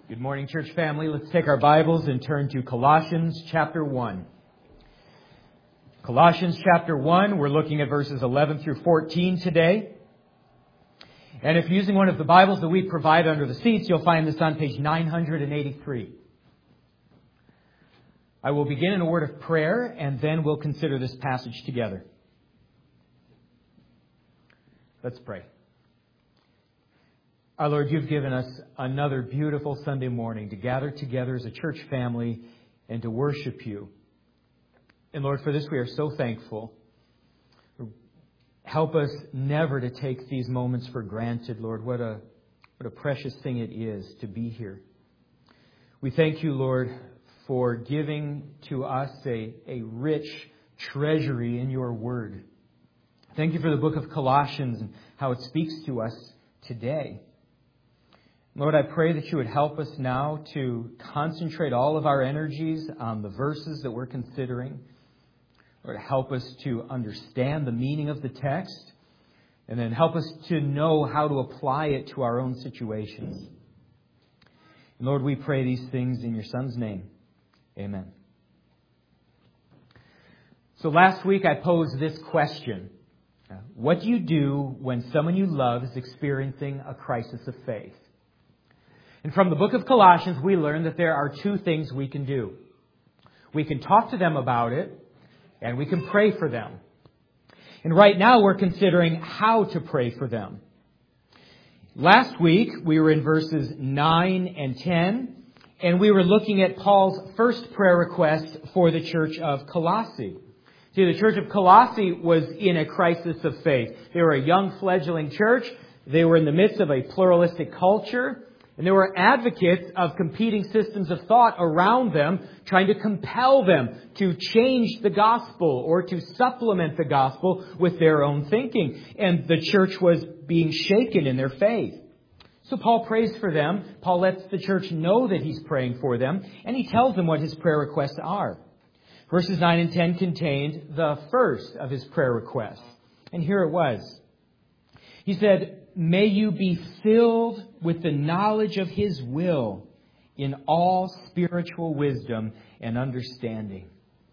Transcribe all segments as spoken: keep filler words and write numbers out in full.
Good morning, church family. Let's take our Bibles and turn to Colossians chapter one. Colossians chapter one, we're looking at verses eleven through fourteen today. And if you're using one of the Bibles that we provide under the seats, you'll find this on page nine eighty-three. I will begin in a word of prayer, and then we'll consider this passage together. Let's pray. Our Lord, you've given us another beautiful Sunday morning to gather together as a church family and to worship you. And Lord, for this we are so thankful. Help us never to take these moments for granted, Lord. What a, what a precious thing it is to be here. We thank you, Lord, for giving to us a, a rich treasury in your word. Thank you for the book of Colossians and how it speaks to us today. Lord, I pray that you would help us now to concentrate all of our energies on the verses that we're considering. Lord, help us to understand the meaning of the text, and then help us to know how to apply it to our own situations. And Lord, we pray these things in your Son's name. Amen. So last week I posed this question. What do you do when someone you love is experiencing a crisis of faith? And from the book of Colossians, we learn that there are two things we can do. We can talk to them about it, and we can pray for them. And right now we're considering how to pray for them. Last week, we were in verses nine and ten, and we were looking at Paul's first prayer request for the church of Colossae. See, the church of Colossae was in a crisis of faith. They were a young fledgling church. They were in the midst of a pluralistic culture. And there were advocates of competing systems of thought around them, trying to compel them to change the gospel or to supplement the gospel with their own thinking. And the church was being shaken in their faith. So Paul prays for them. Paul lets the church know that he's praying for them. And he tells them what his prayer requests are. Verses nine and ten contained the first of his prayer requests. And here it was. He said, "May you be filled with the knowledge of His will in all spiritual wisdom and understanding."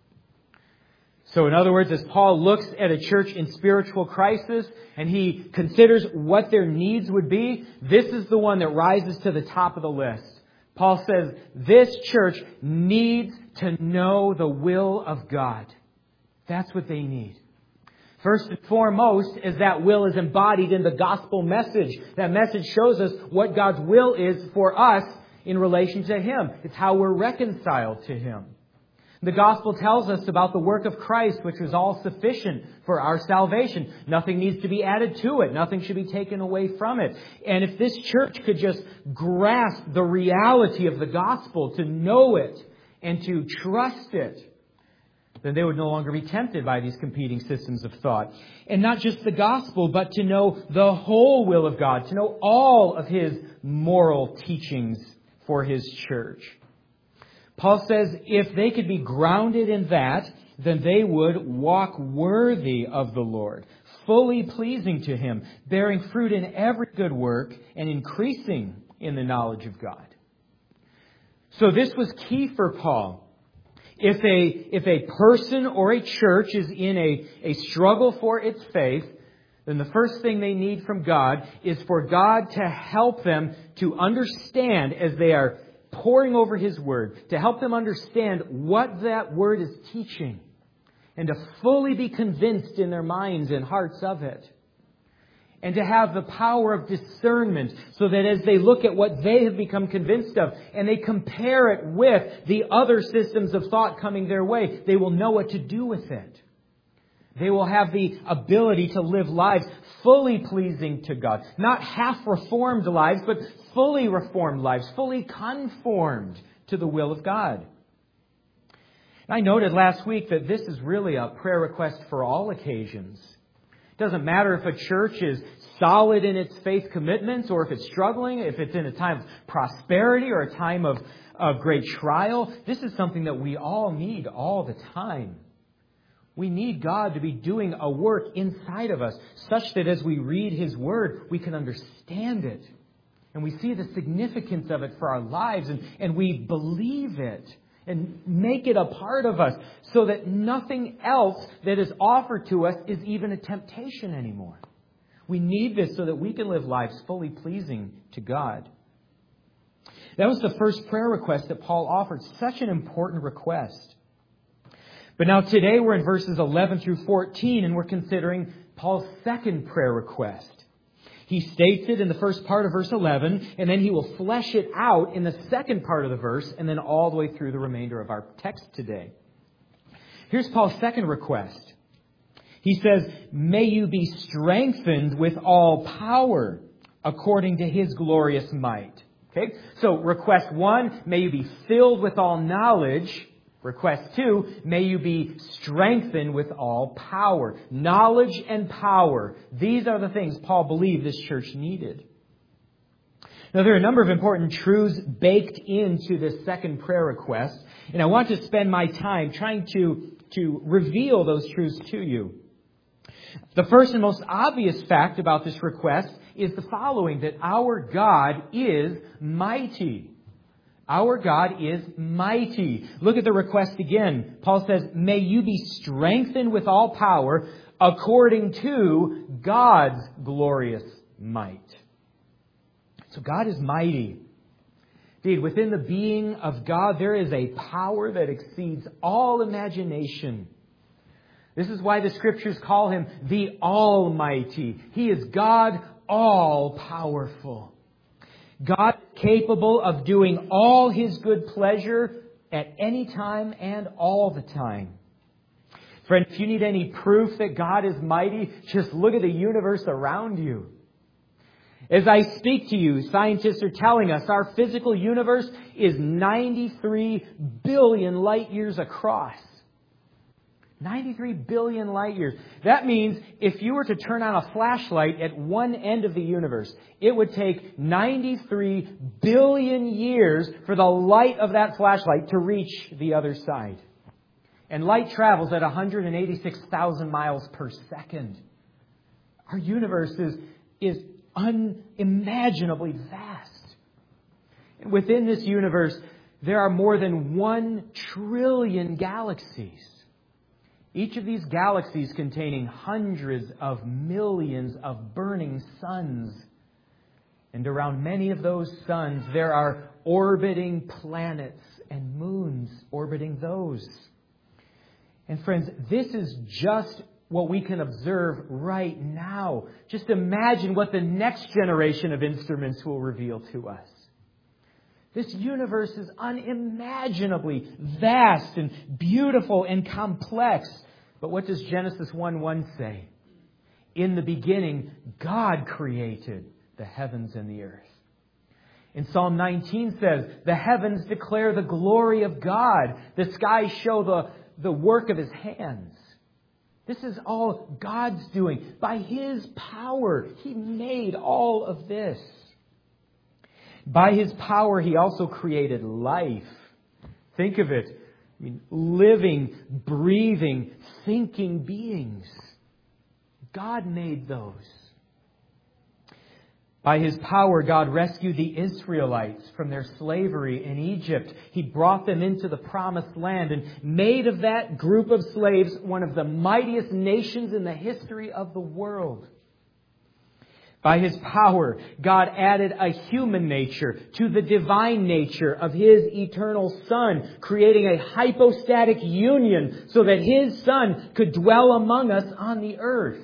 So in other words, as Paul looks at a church in spiritual crisis and he considers what their needs would be, this is the one that rises to the top of the list. Paul says this church needs to know the will of God. That's what they need. First and foremost, as that will is embodied in the gospel message. That message shows us what God's will is for us in relation to Him. It's how we're reconciled to Him. The gospel tells us about the work of Christ, which was all sufficient for our salvation. Nothing needs to be added to it. Nothing should be taken away from it. And if this church could just grasp the reality of the gospel, to know it and to trust it, then they would no longer be tempted by these competing systems of thought. And not just the gospel, but to know the whole will of God, to know all of His moral teachings for His church. Paul says if they could be grounded in that, then they would walk worthy of the Lord, fully pleasing to Him, bearing fruit in every good work, and increasing in the knowledge of God. So this was key for Paul. If a, if a person or a church is in a, a struggle for its faith, then the first thing they need from God is for God to help them to understand as they are poring over His Word, to help them understand what that Word is teaching, and to fully be convinced in their minds and hearts of it. And to have the power of discernment so that as they look at what they have become convinced of and they compare it with the other systems of thought coming their way, they will know what to do with it. They will have the ability to live lives fully pleasing to God. Not half-reformed lives, but fully reformed lives, fully conformed to the will of God. I noted last week that this is really a prayer request for all occasions. It doesn't matter if a church is solid in its faith commitments or if it's struggling, if it's in a time of prosperity or a time of, of great trial. This is something that we all need all the time. We need God to be doing a work inside of us such that as we read His Word, we can understand it And we see the significance of it for our lives, and, and we believe it and make it a part of us so that nothing else that is offered to us is even a temptation anymore. We need this so that we can live lives fully pleasing to God. That was the first prayer request that Paul offered. Such an important request. But now today we're in verses eleven through fourteen, and we're considering Paul's second prayer request. He states it in the first part of verse eleven, and then he will flesh it out in the second part of the verse, and then all the way through the remainder of our text today. Here's Paul's second request. He says, "May you be strengthened with all power according to His glorious might." Okay? So request one, may you be filled with all knowledge. Request two, may you be strengthened with all power. Knowledge and power. These are the things Paul believed this church needed. Now, there are a number of important truths baked into this second prayer request, and I want to spend my time trying to, to reveal those truths to you. The first and most obvious fact about this request is the following, that our God is mighty. Our God is mighty. Look at the request again. Paul says, may you be strengthened with all power according to God's glorious might. So God is mighty. Indeed, within the being of God, there is a power that exceeds all imagination. This is why the Scriptures call Him the Almighty. He is God all-powerful. God capable of doing all His good pleasure at any time and all the time. Friend, if you need any proof that God is mighty, just look at the universe around you. As I speak to you, scientists are telling us our physical universe is ninety-three billion light years across. ninety-three billion light years. That means if you were to turn on a flashlight at one end of the universe, it would take ninety-three billion years for the light of that flashlight to reach the other side. And light travels at one hundred eighty-six thousand miles per second. Our universe is, is unimaginably vast. And within this universe, there are more than one trillion galaxies. Each of these galaxies containing hundreds of millions of burning suns. And around many of those suns, there are orbiting planets and moons orbiting those. And friends, this is just what we can observe right now. Just imagine what the next generation of instruments will reveal to us. This universe is unimaginably vast and beautiful and complex. But what does Genesis one one say? In the beginning, God created the heavens and the earth. And Psalm nineteen says, the heavens declare the glory of God. The skies show the, the work of His hands. This is all God's doing. By His power, He made all of this. By His power, He also created life. Think of it. I mean, living, breathing, thinking beings. God made those. By His power, God rescued the Israelites from their slavery in Egypt. He brought them into the promised land and made of that group of slaves one of the mightiest nations in the history of the world. By His power, God added a human nature to the divine nature of His eternal Son, creating a hypostatic union so that His Son could dwell among us on the earth.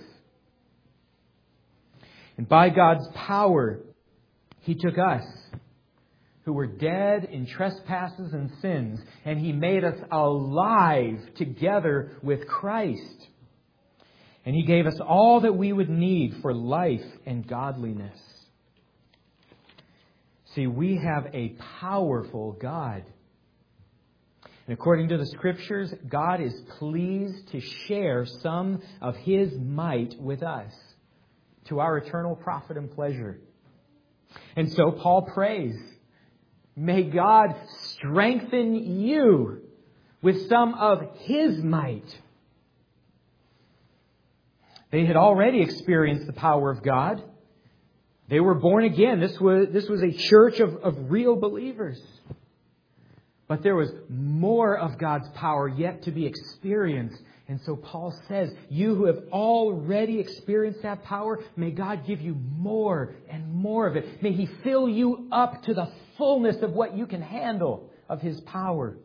And by God's power, He took us, who were dead in trespasses and sins, and He made us alive together with Christ. And He gave us all that we would need for life and godliness. See, we have a powerful God. And according to the Scriptures, God is pleased to share some of His might with us to our eternal profit and pleasure. And so Paul prays, may God strengthen you with some of His might. They had already experienced the power of God. They were born again. This was, this was a church of, of real believers. But there was more of God's power yet to be experienced. And so Paul says, you who have already experienced that power, may God give you more and more of it. May He fill you up to the fullness of what you can handle of His power.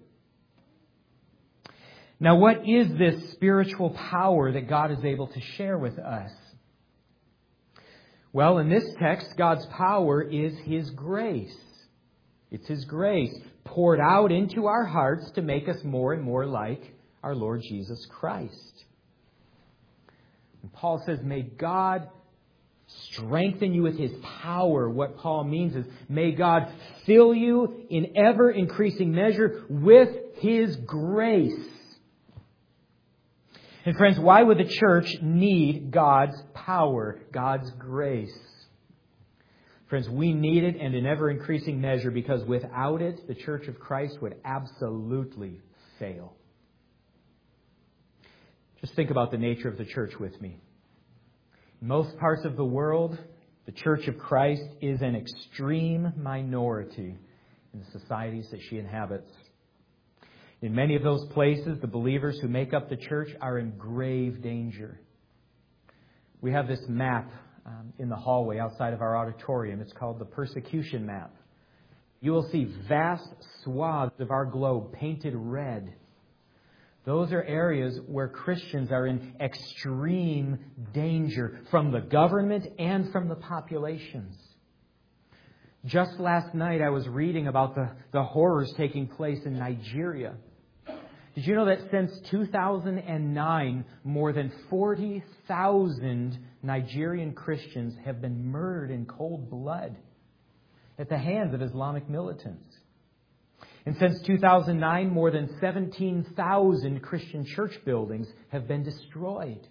Now, what is this spiritual power that God is able to share with us? Well, in this text, God's power is His grace. It's His grace poured out into our hearts to make us more and more like our Lord Jesus Christ. And Paul says, may God strengthen you with His power. What Paul means is, may God fill you in ever increasing measure with His grace. And friends, why would the church need God's power, God's grace? Friends, we need it, and in ever increasing measure, because without it, the Church of Christ would absolutely fail. Just think about the nature of the church with me. In most parts of the world, the Church of Christ is an extreme minority in the societies that she inhabits. In many of those places, the believers who make up the church are in grave danger. We have this map um, in the hallway outside of our auditorium. It's called the persecution map. You will see vast swaths of our globe painted red. Those are areas where Christians are in extreme danger from the government and from the populations. Just last night I was reading about the, the horrors taking place in Nigeria. Did you know that since two thousand nine, more than forty thousand Nigerian Christians have been murdered in cold blood at the hands of Islamic militants? And since two thousand nine, more than seventeen thousand Christian church buildings have been destroyed.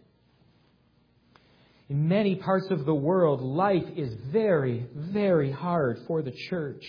In many parts of the world, life is very, very hard for the church.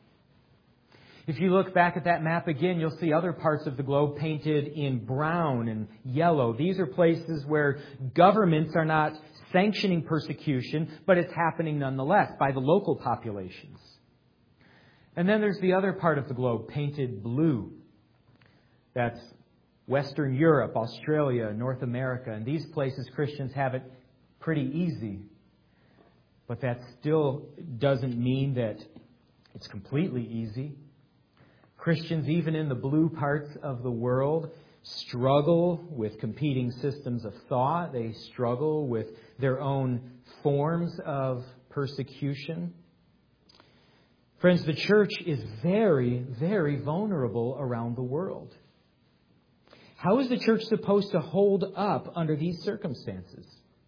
If you look back at that map again, you'll see other parts of the globe painted in brown and yellow. These are places where governments are not sanctioning persecution, but it's happening nonetheless by the local populations. And then there's the other part of the globe painted blue. That's Western Europe, Australia, North America. In these places, Christians have it pretty easy. But that still doesn't mean that it's completely easy. Christians, even in the blue parts of the world, struggle with competing systems of thought. They struggle with their own forms of persecution. Friends, the church is very, very vulnerable around the world. How is the church supposed to hold up under these circumstances?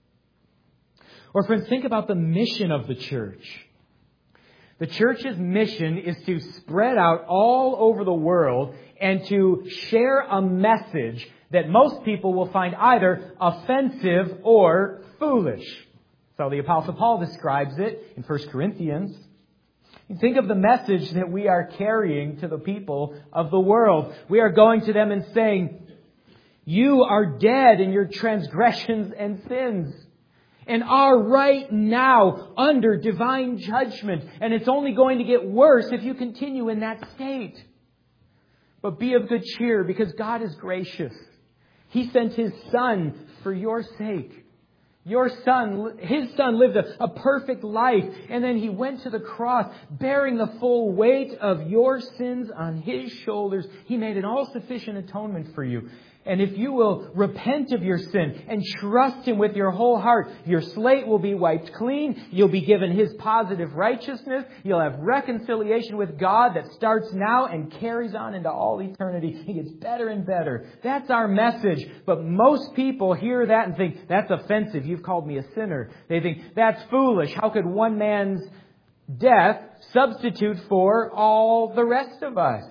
Or friends, think about the mission of the church. The church's mission is to spread out all over the world and to share a message that most people will find either offensive or foolish. So the Apostle Paul describes it in First Corinthians. Think of the message that we are carrying to the people of the world. We are going to them and saying, you are dead in your transgressions and sins, and are right now under divine judgment. And it's only going to get worse if you continue in that state. But be of good cheer, because God is gracious. He sent His Son for your sake. Your son, His Son lived a, a perfect life, and then He went to the cross bearing the full weight of your sins on His shoulders. He made an all-sufficient atonement for you. And if you will repent of your sin and trust Him with your whole heart, your slate will be wiped clean. You'll be given His positive righteousness. You'll have reconciliation with God that starts now and carries on into all eternity. It gets better and better. That's our message. But most people hear that and think, that's offensive. You've called me a sinner. They think, that's foolish. How could one man's death substitute for all the rest of us?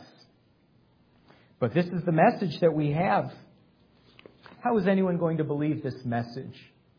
But this is the message that we have. How is anyone going to believe this message?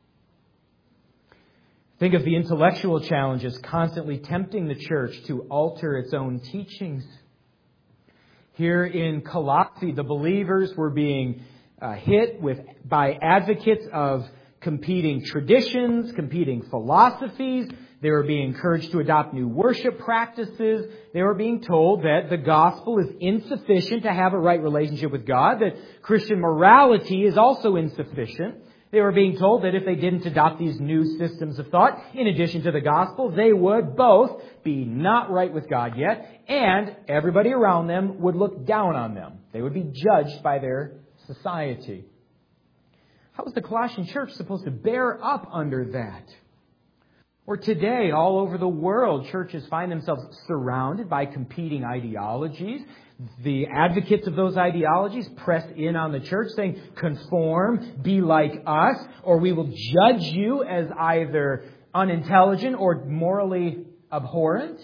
Think of the intellectual challenges constantly tempting the church to alter its own teachings. Here in Colossae, the believers were being uh, hit with by advocates of competing traditions, competing philosophies. They were being encouraged to adopt new worship practices. They were being told that the gospel is insufficient to have a right relationship with God, that Christian morality is also insufficient. They were being told that if they didn't adopt these new systems of thought, in addition to the gospel, they would both be not right with God yet, and everybody around them would look down on them. They would be judged by their society. How was the Colossian church supposed to bear up under that? Or today, all over the world, churches find themselves surrounded by competing ideologies. The advocates of those ideologies press in on the church saying, conform, be like us, or we will judge you as either unintelligent or morally abhorrent.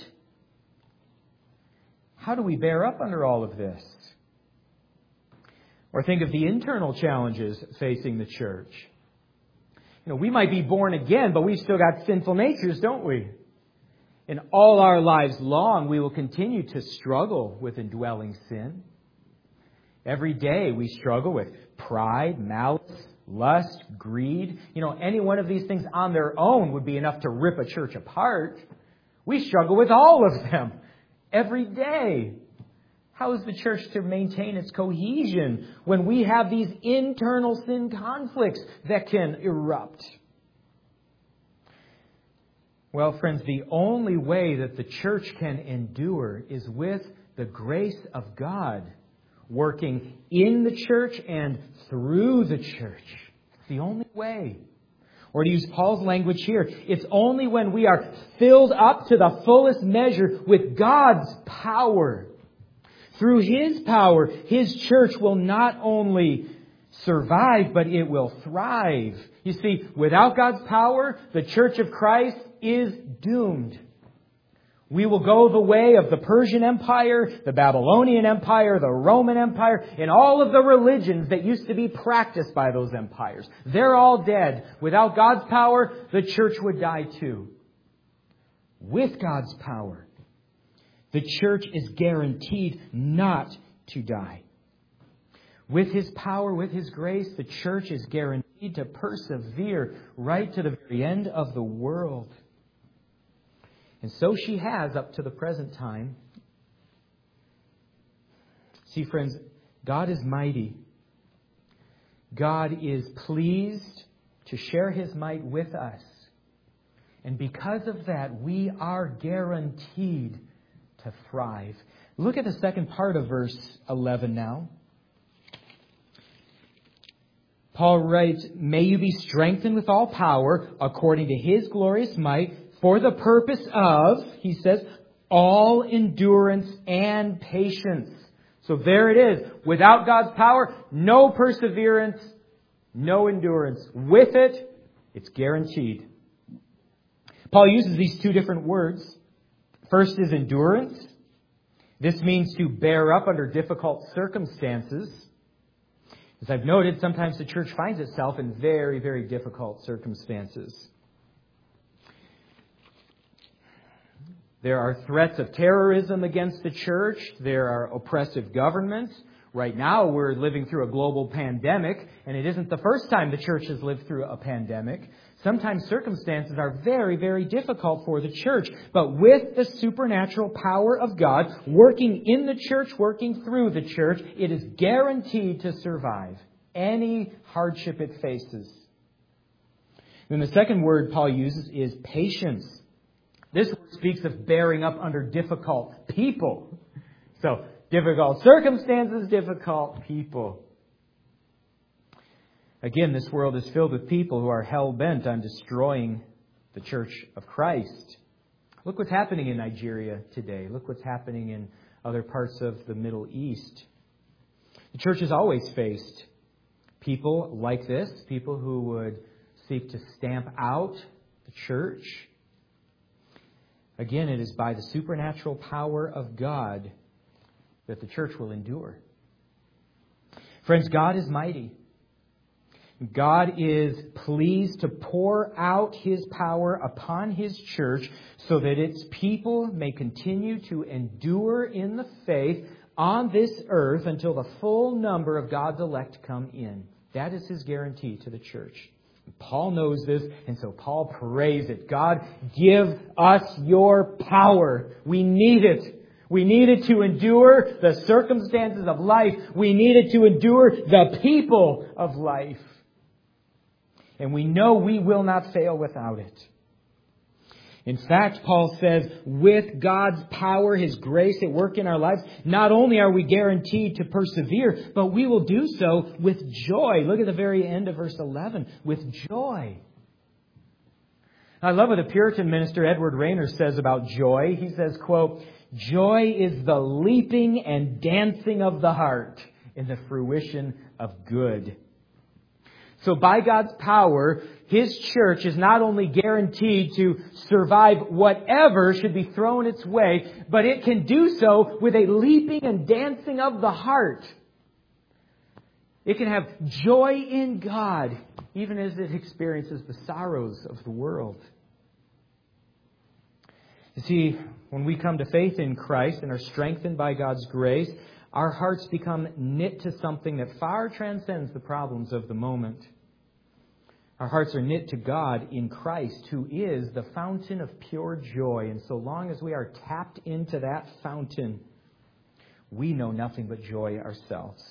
How do we bear up under all of this? Or think of the internal challenges facing the church. You know, we might be born again, but we've still got sinful natures, don't we? And all our lives long, we will continue to struggle with indwelling sin. Every day we struggle with pride, malice, lust, greed. You know, any one of these things on their own would be enough to rip a church apart. We struggle with all of them every day. How is the church to maintain its cohesion when we have these internal sin conflicts that can erupt? Well, friends, the only way that the church can endure is with the grace of God working in the church and through the church. It's the only way. Or to use Paul's language here, it's only when we are filled up to the fullest measure with God's power. Through His power, His church will not only survive, but it will thrive. You see, without God's power, the church of Christ is doomed. We will go the way of the Persian Empire, the Babylonian Empire, the Roman Empire, and all of the religions that used to be practiced by those empires. They're all dead. Without God's power, the church would die too. With God's power, the church is guaranteed not to die. With His power, with His grace, the church is guaranteed to persevere right to the very end of the world. And so she has up to the present time. See, friends, God is mighty. God is pleased to share His might with us. And because of that, we are guaranteed to thrive. Look at the second part of verse eleven now. Paul writes, may you be strengthened with all power according to His glorious might for the purpose of, he says, all endurance and patience. So there it is. Without God's power, no perseverance, no endurance. With it, it's guaranteed. Paul uses these two different words. First is endurance. This means to bear up under difficult circumstances. As I've noted, sometimes the church finds itself in very, very difficult circumstances. There are threats of terrorism against the church. There are oppressive governments. Right now, we're living through a global pandemic, and it isn't the first time the church has lived through a pandemic. Sometimes circumstances are very, very difficult for the church. But with the supernatural power of God working in the church, working through the church, it is guaranteed to survive any hardship it faces. Then the second word Paul uses is patience. This word speaks of bearing up under difficult people. So, difficult circumstances, difficult people. Again, this world is filled with people who are hell-bent on destroying the church of Christ. Look what's happening in Nigeria today. Look what's happening in other parts of the Middle East. The church has always faced people like this, people who would seek to stamp out the church. Again, it is by the supernatural power of God that the church will endure. Friends, God is mighty. God is pleased to pour out His power upon His church so that its people may continue to endure in the faith on this earth until the full number of God's elect come in. That is His guarantee to the church. Paul knows this, and so Paul prays it. God, give us your power. We need it. We need it to endure the circumstances of life. We need it to endure the people of life. And we know we will not fail without it. In fact, Paul says, with God's power, His grace at work in our lives, not only are we guaranteed to persevere, but we will do so with joy. Look at the very end of verse eleven. With joy. I love what the Puritan minister Edward Rayner says about joy. He says, quote, "Joy is the leaping and dancing of the heart in the fruition of good." So by God's power, His church is not only guaranteed to survive whatever should be thrown its way, but it can do so with a leaping and dancing of the heart. It can have joy in God, even as it experiences the sorrows of the world. You see, when we come to faith in Christ and are strengthened by God's grace, our hearts become knit to something that far transcends the problems of the moment. Our hearts are knit to God in Christ, who is the fountain of pure joy. And so long as we are tapped into that fountain, we know nothing but joy ourselves.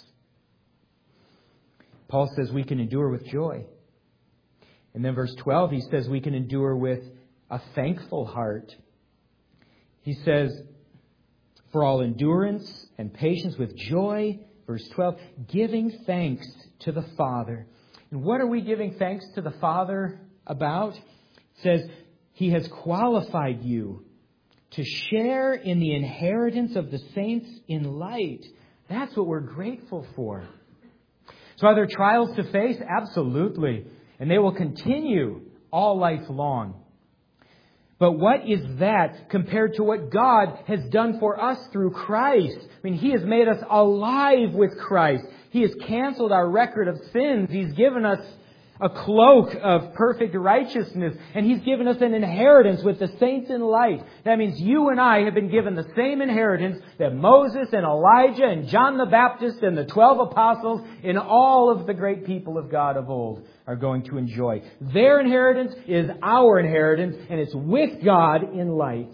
Paul says we can endure with joy. And then verse twelve, he says we can endure with a thankful heart. He says, for all endurance and patience with joy, verse twelve, giving thanks to the Father. And what are we giving thanks to the Father about? It says, He has qualified you to share in the inheritance of the saints in light. That's what we're grateful for. So are there trials to face? Absolutely. And they will continue all life long. But what is that compared to what God has done for us through Christ? I mean, He has made us alive with Christ. He has canceled our record of sins. He's given us a cloak of perfect righteousness. And He's given us an inheritance with the saints in light. That means you and I have been given the same inheritance that Moses and Elijah and John the Baptist and the twelve apostles and all of the great people of God of old are going to enjoy. Their inheritance is our inheritance, and it's with God in light.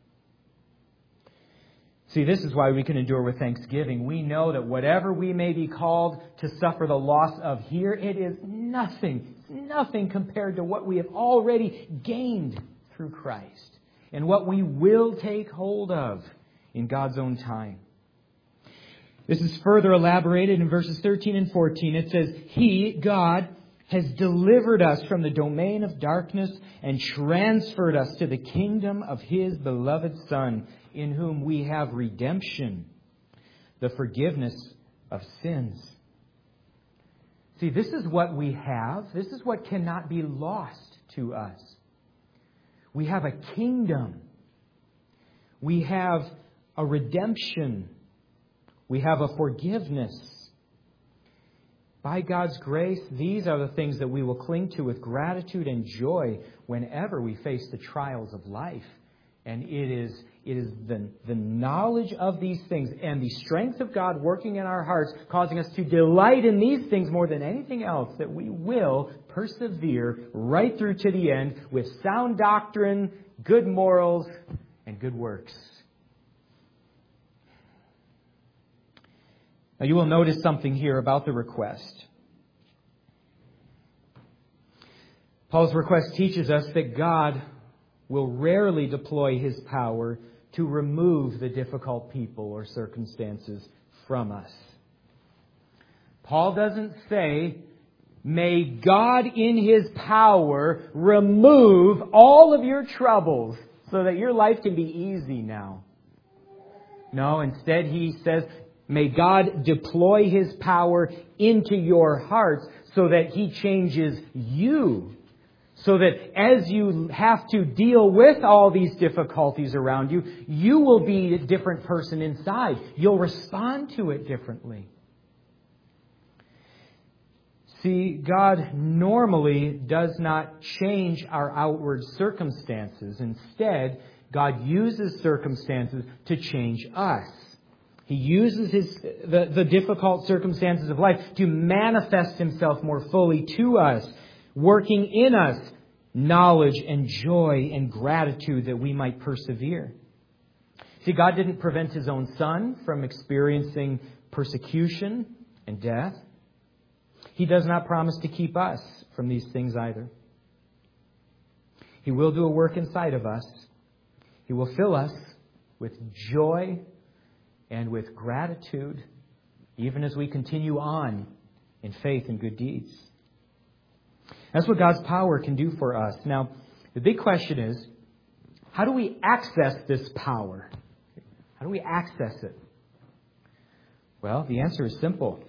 See, this is why we can endure with thanksgiving. We know that whatever we may be called to suffer the loss of here, it is nothing, nothing compared to what we have already gained through Christ and what we will take hold of in God's own time. This is further elaborated in verses thirteen and fourteen. It says, He, God, has delivered us from the domain of darkness and transferred us to the kingdom of His beloved Son, in whom we have redemption, the forgiveness of sins. See, this is what we have. This is what cannot be lost to us. We have a kingdom. We have a redemption. We have a forgiveness. By God's grace, these are the things that we will cling to with gratitude and joy whenever we face the trials of life. And it is, it is the, the knowledge of these things and the strength of God working in our hearts, causing us to delight in these things more than anything else, that we will persevere right through to the end with sound doctrine, good morals, and good works. Now you will notice something here about the request. Paul's request teaches us that God will rarely deploy His power to remove the difficult people or circumstances from us. Paul doesn't say, may God in His power remove all of your troubles so that your life can be easy now. No, instead he says, may God deploy His power into your hearts so that He changes you. So that as you have to deal with all these difficulties around you, you will be a different person inside. You'll respond to it differently. See, God normally does not change our outward circumstances. Instead, God uses circumstances to change us. He uses his, the, the difficult circumstances of life to manifest Himself more fully to us. working in us knowledge and joy and gratitude that we might persevere. See, God didn't prevent His own Son from experiencing persecution and death. He does not promise to keep us from these things either. He will do a work inside of us. He will fill us with joy and with gratitude, even as we continue on in faith and good deeds. That's what God's power can do for us. Now, the big question is, how do we access this power? How do we access it? Well, the answer is simple.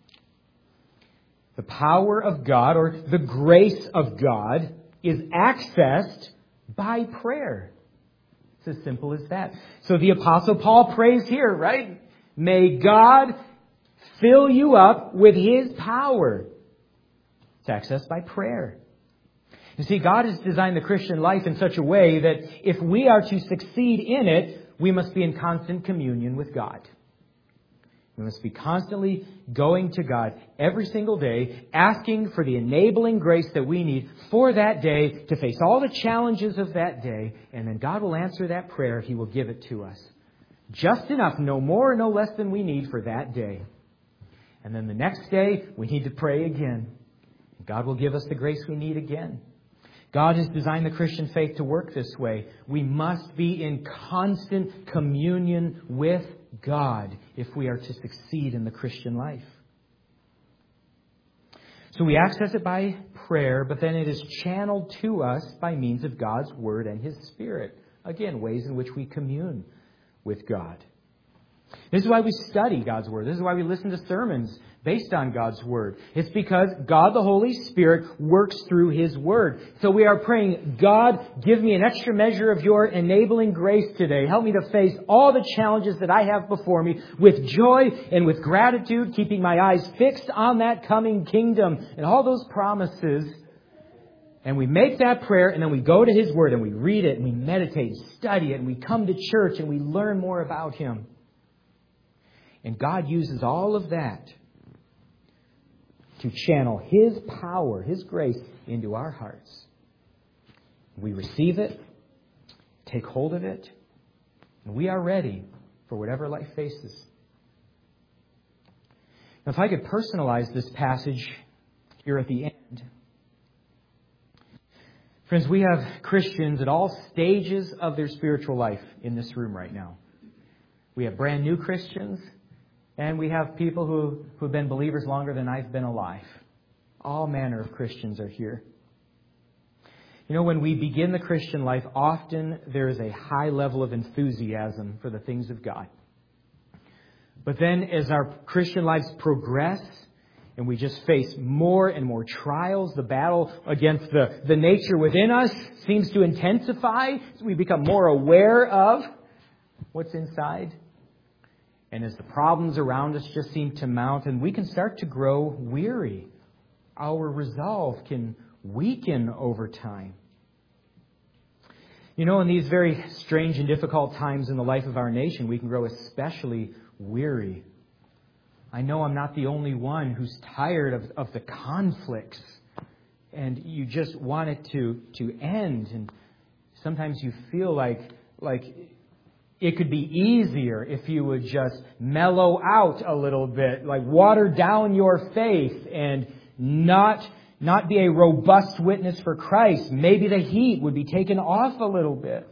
The power of God, or the grace of God, is accessed by prayer. It's as simple as that. So the Apostle Paul prays here, right? May God fill you up with His power. It's accessed by prayer. You see, God has designed the Christian life in such a way that if we are to succeed in it, we must be in constant communion with God. We must be constantly going to God every single day, asking for the enabling grace that we need for that day to face all the challenges of that day. And then God will answer that prayer. He will give it to us. Just enough, no more, no less than we need for that day. And then the next day, we need to pray again. God will give us the grace we need again. God has designed the Christian faith to work this way. We must be in constant communion with God if we are to succeed in the Christian life. So we access it by prayer, but then it is channeled to us by means of God's Word and His Spirit. Again, ways in which we commune with God. This is why we study God's Word. This is why we listen to sermons based on God's Word. It's because God the Holy Spirit works through His Word. So we are praying, God, give me an extra measure of your enabling grace today. Help me to face all the challenges that I have before me with joy and with gratitude, keeping my eyes fixed on that coming kingdom and all those promises. And we make that prayer, and then we go to His Word and we read it and we meditate, study it, and we come to church and we learn more about Him. And God uses all of that to channel His power, His grace into our hearts. We receive it, take hold of it, and we are ready for whatever life faces. Now, if I could personalize this passage here at the end. Friends, we have Christians at all stages of their spiritual life in this room right now. We have brand new Christians. And we have people who, who have been believers longer than I've been alive. All manner of Christians are here. You know, when we begin the Christian life, often there is a high level of enthusiasm for the things of God. But then as our Christian lives progress, and we just face more and more trials, the battle against the, the nature within us seems to intensify. So we become more aware of what's inside. And as the problems around us just seem to mount, and we can start to grow weary. Our resolve can weaken over time. You know, in these very strange and difficult times in the life of our nation, we can grow especially weary. I know I'm not the only one who's tired of, of the conflicts. And you just want it to, to end. And sometimes you feel like like... it could be easier if you would just mellow out a little bit, like water down your faith and not, not be a robust witness for Christ. Maybe the heat would be taken off a little bit.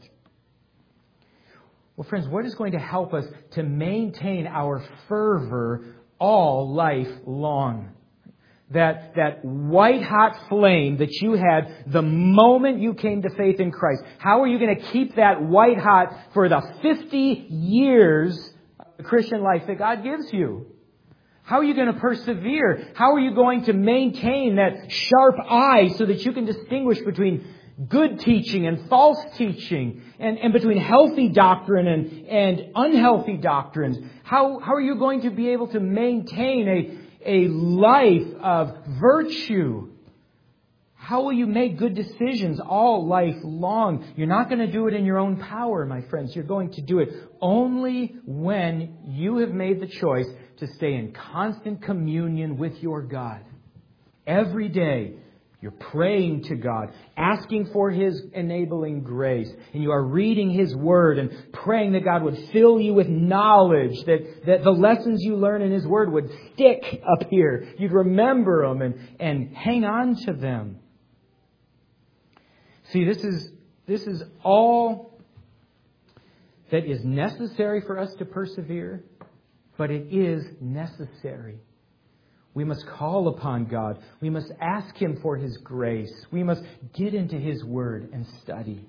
Well, friends, what is going to help us to maintain our fervor all life long? That, that white-hot flame that you had the moment you came to faith in Christ. How are you going to keep that white-hot for the fifty years of the Christian life that God gives you? How are you going to persevere? How are you going to maintain that sharp eye so that you can distinguish between good teaching and false teaching and, and between healthy doctrine and, and unhealthy doctrines? How, how are you going to be able to maintain a A life of virtue? How will you make good decisions all life long? You're not going to do it in your own power, my friends. You're going to do it only when you have made the choice to stay in constant communion with your God. Every day, You're praying to God, asking for His enabling grace, and you are reading His Word and praying that God would fill you with knowledge, that, that the lessons you learn in His Word would stick up here. You'd remember them and, and hang on to them. See, this is, this is all that is necessary for us to persevere, but it is necessary. We must call upon God. We must ask Him for His grace. We must get into His Word and study.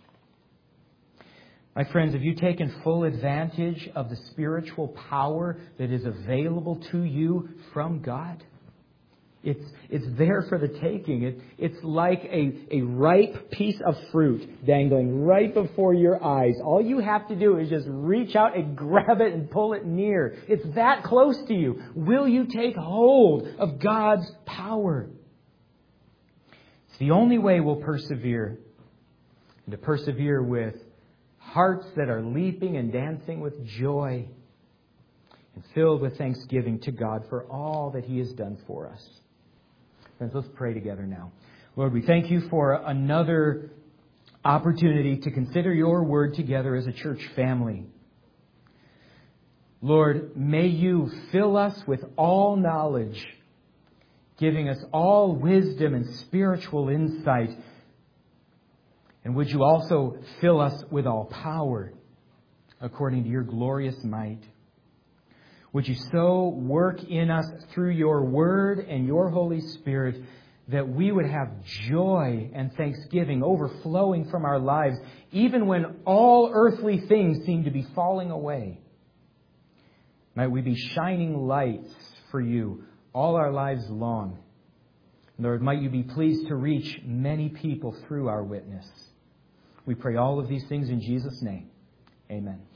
My friends, have you taken full advantage of the spiritual power that is available to you from God? It's, it's there for the taking. It, it's like a, a ripe piece of fruit dangling right before your eyes. All you have to do is just reach out and grab it and pull it near. It's that close to you. Will you take hold of God's power? It's the only way we'll persevere. And to persevere with hearts that are leaping and dancing with joy and filled with thanksgiving to God for all that He has done for us. Friends, let's pray together now. Lord, we thank You for another opportunity to consider Your Word together as a church family. Lord, may You fill us with all knowledge, giving us all wisdom and spiritual insight. And would You also fill us with all power according to Your glorious might. Would You so work in us through Your Word and Your Holy Spirit that we would have joy and thanksgiving overflowing from our lives, even when all earthly things seem to be falling away. Might we be shining lights for You all our lives long. Lord, might You be pleased to reach many people through our witness. We pray all of these things in Jesus' name. Amen.